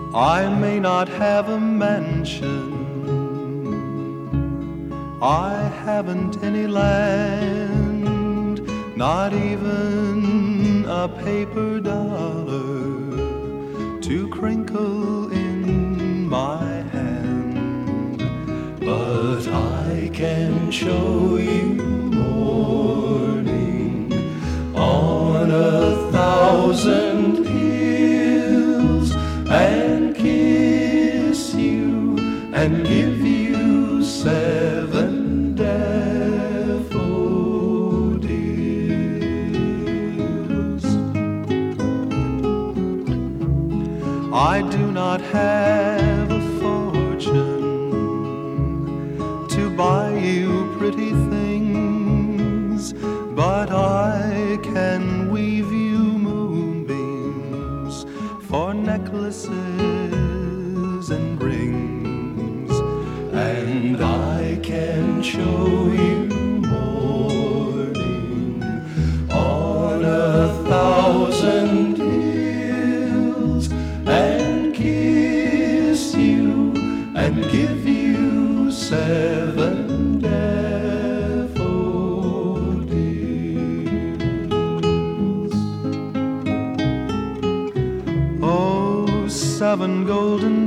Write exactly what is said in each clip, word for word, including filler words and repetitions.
I may not have a mansion, I haven't any land, not even a paper dollar to crinkle in my hand. But I can show you morning on a thousand hills, and kiss you and give you seven daffodils. I do not have a fortune to buy you pretty things, but I can weave you moonbeams for necklaces and rings, and I can show you morning on a thousand hills, and kiss you and give you seven daffodils. Oh, seven golden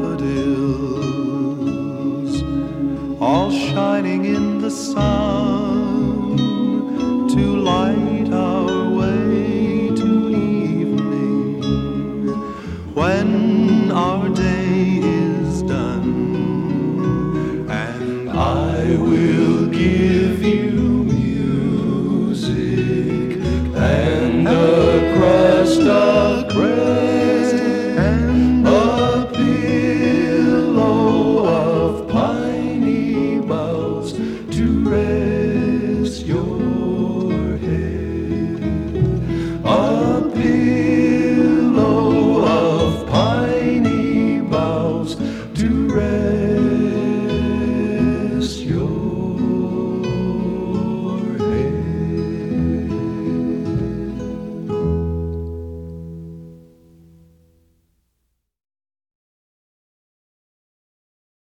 daffodils, all shining in the sun, to light our way to evening, when our day is done. And I will